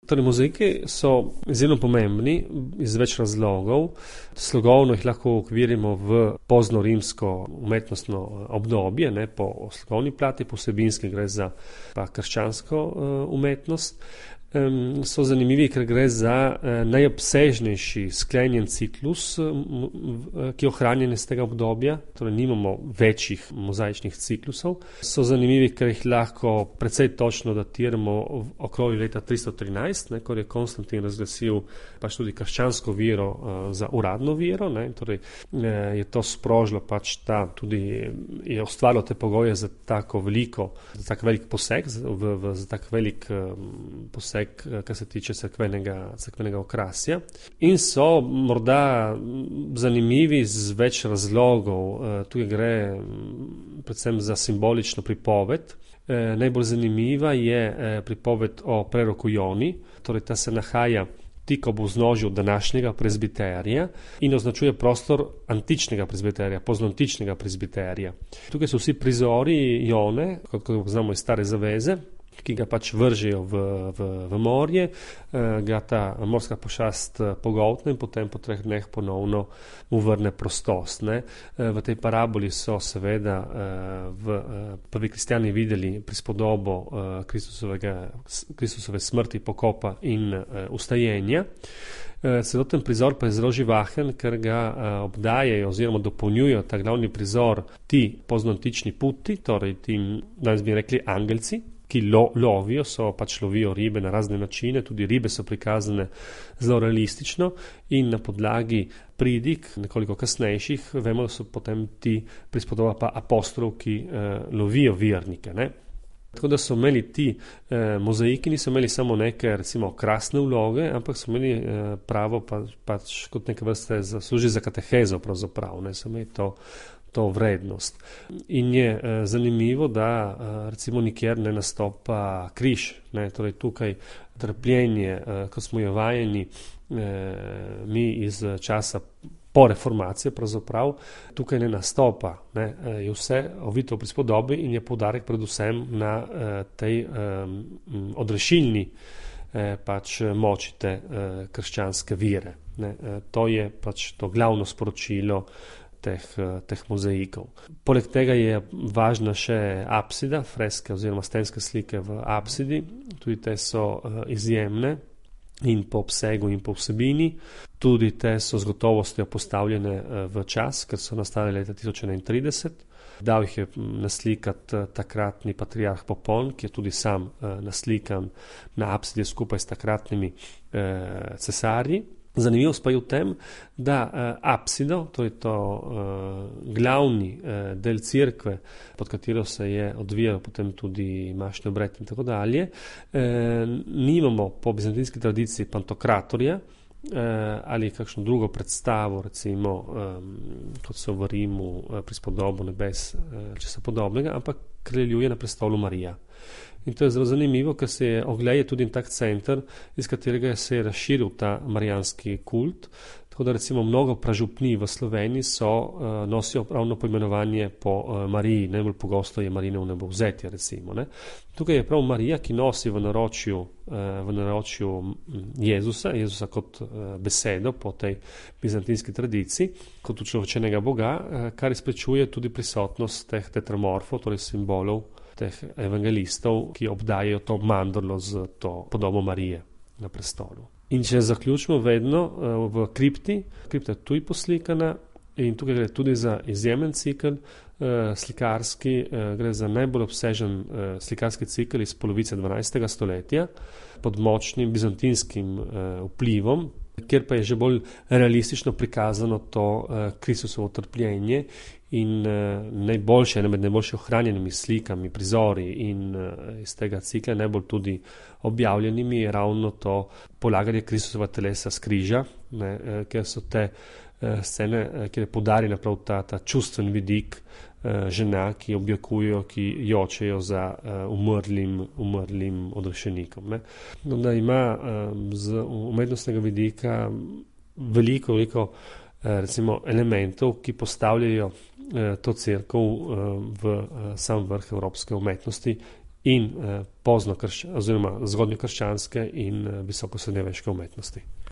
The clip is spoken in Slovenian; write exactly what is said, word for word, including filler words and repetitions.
Torej, mozaiki so izjemno pomembni iz več razlogov. Slogovno jih lahko okvirimo v poznorimsko umetnostno obdobje, ne, po slogovni plati, po vsebinski gre za pa krščansko uh, umetnost. Um, so zanimivi, ker gre za uh, najobsežnejši sklenjen ciklus, um, ki je ohranjen iz tega obdobja, torej nimamo večjih mozaičnih ciklusov. So zanimivi, ker jih lahko precej točno datiramo okoli leta tristo trinajst, ne, ko je Konstantin razglasil pač tudi krščansko vero uh, za uradno vero, ne, torej uh, je to sprožilo pač ta tudi, je ustvarilo te pogoje za tako veliko, za tak velik poseg, v, v, za tak velik um, poseg, kar se tiče cerkvenega, cerkvenega okrasja. In so morda zanimivi z več razlogov. Tukaj gre predvsem za simbolično pripoved. Najbolj zanimiva je pripoved o preroku Joni, torej ta se nahaja tik ob vznožju današnjega prezbiterija in označuje prostor antičnega prezbiterija, poznoantičnega prezbiterija. Tukaj so vsi prizori Jone, kot ga poznamo iz Stare zaveze, ki ga pač vržejo v, v, v morje, ga ta morska pošast pogoltne in potem po treh dneh ponovno mu vrne prostost. Ne. V tej paraboli so seveda v prvi kristjani videli prispodobo Kristusove smrti, pokopa in ustajenja. Celoten prizor pa je zelo živahen, ker ga obdajajo oziroma dopolnjujo ta glavni prizor ti poznoantični puti, torej ti, danes bi rekli, angelci, ki lo, lovijo, so pač lovijo ribe na razne načine, tudi ribe so prikazane zelo realistično in na podlagi pridig, nekoliko kasnejših, vemo, da so potem ti prispodoba pa apostolov, ki eh, lovijo vernike, ne. Tako da so imeli ti eh, mozaiki, niso imeli samo neke, recimo, krasne vloge, ampak so imeli eh, pravo pa, pač kot neke vrste za, služi za katehezo pravzaprav, ne, so imeli to to vrednost. In je eh, zanimivo, da eh, recimo nikjer ne nastopa križ, ne, torej tukaj trpljenje, eh, ko smo jo vajeni eh, mi iz časa po reformaciji pravzaprav, tukaj ne nastopa, ne, je vse ovito v prispodobi in je poudarek predvsem na eh, tej eh, odrešilni eh, pač moči te eh, krščanske vere. Ne. Eh, to je pač to glavno sporočilo Teh, teh mozaikov. Poleg tega je važna še apsida, freske oziroma stenske slike v apsidi. Tudi te so uh, izjemne in po obsegu in po vsebini. Tudi te so z gotovostjo postavljene uh, v čas, ker so nastale leta tisoč enaintrideset. Dal jih je naslikati takratni patriarh Popon, ki je tudi sam uh, naslikan na apsidi skupaj s takratnimi uh, cesarji. Zanimivost pa je v tem, da uh, apsido, to je to uh, glavni uh, del cerkve, pod katero se je odvijal potem tudi mašni obred in tako dalje, uh, nimamo po bizantinski tradiciji pantokratorja uh, ali kakšno drugo predstavo, recimo um, kot so v Rimu uh, prispodobo nebes, uh, česa podobnega, ampak kraljuje na prestolu Marija. In to je zelo zanimivo, ker se je Oglej tudi tak center, iz katerega se je razširil ta marijanski kult. Tako da recimo mnogo pražupnij v Sloveniji so, uh, nosijo ravno poimenovanje po uh, Mariji, najbolj pogosto je Marino vnebovzetje, recimo. Ne. Tukaj je prav Marija, ki nosi v naročju, uh, v naročju Jezusa, Jezusa kot uh, besedo po tej bizantinski tradiciji, kot učlovečenega Boga, uh, kar izprečuje tudi prisotnost teh tetramorfov, torej simbolov teh evangelistov, ki obdajajo to mandorlo z to podobo Marije na prestolu. In če zaključimo vedno uh, v kripti, kripta je tuj poslikana in tukaj gre tudi za izjemen cikel uh, slikarski, uh, gre za najbolj obsežen uh, slikarski cikel iz polovice dvanajstega stoletja pod močnim bizantinskim uh, vplivom, kjer pa je že bolj realistično prikazano to uh, Kristusovo trpljenje in uh, najboljše, ene med najboljše ohranjenimi slikami, prizori in uh, iz tega cikla najbolj tudi objavljenimi je ravno to polaganje Kristusova telesa s križa, ne, uh, ker so te uh, scene, uh, kjer je poudarjena prav ta, ta čustven vidik uh, žena, ki objekujejo, ki jočejo za uh, umrlim, umrlim odrešenikom. Ne. No, da ima uh, z umetnostnega vidika veliko, veliko recimo elementov, ki postavljajo eh, to cerkev eh, v eh, sam vrh evropske umetnosti in pozno oziroma zgodnjokrščanske in visokosrednjeveške umetnosti.